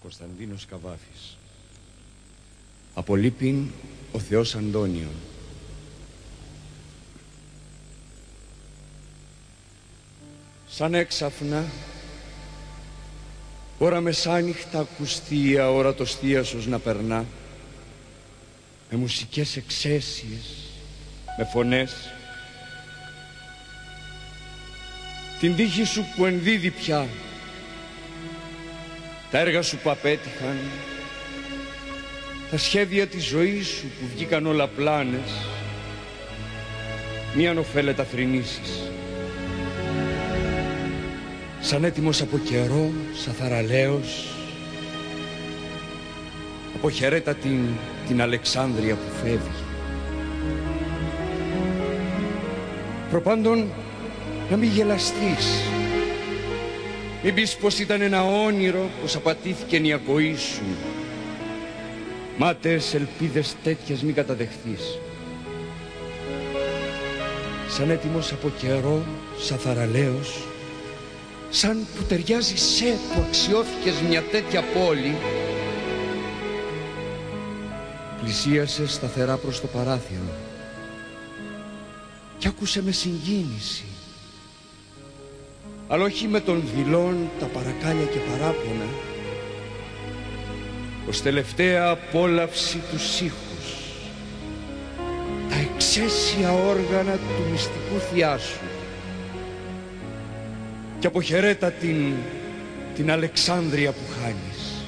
Κωνσταντίνος Καβάφης. Απολείπειν ο Θεός Αντώνιον. Σαν έξαφνα, ώρα μεσάνυχτα ακουστεί η αόρατος θείασος να περνά, με μουσικές εξαίσιες, με φωνές. Την τύχη σου που ενδίδει πια, τα έργα σου που απέτυχαν, τα σχέδια της ζωής σου που βγήκαν όλα πλάνες, μίαν ωφέλετα θρηνήσεις. Σαν έτοιμος από καιρό, σαν θαραλέος, αποχαιρέτα την Αλεξάνδρεια που φεύγει. Προπάντων να μην γελαστείς, μην πεις πως ήταν ένα όνειρο, πως απατήθηκε η ακοή σου. Μάταιες ελπίδες τέτοιες μην καταδεχθείς. Σαν έτοιμος από καιρό, σαν θαραλέος, σαν που ταιριάζει σε που αξιώθηκες μια τέτοια πόλη, πλησίασε σταθερά προς το παράθυρο κι άκουσε με συγκίνηση, αλλά όχι με τον δειλόν τα παρακάλια και παράπονα, ως τελευταία απόλαυση τους ήχους, τα εξαίσια όργανα του μυστικού θειάσου. Και αποχαιρέτα την Αλεξάνδρεια που χάνεις.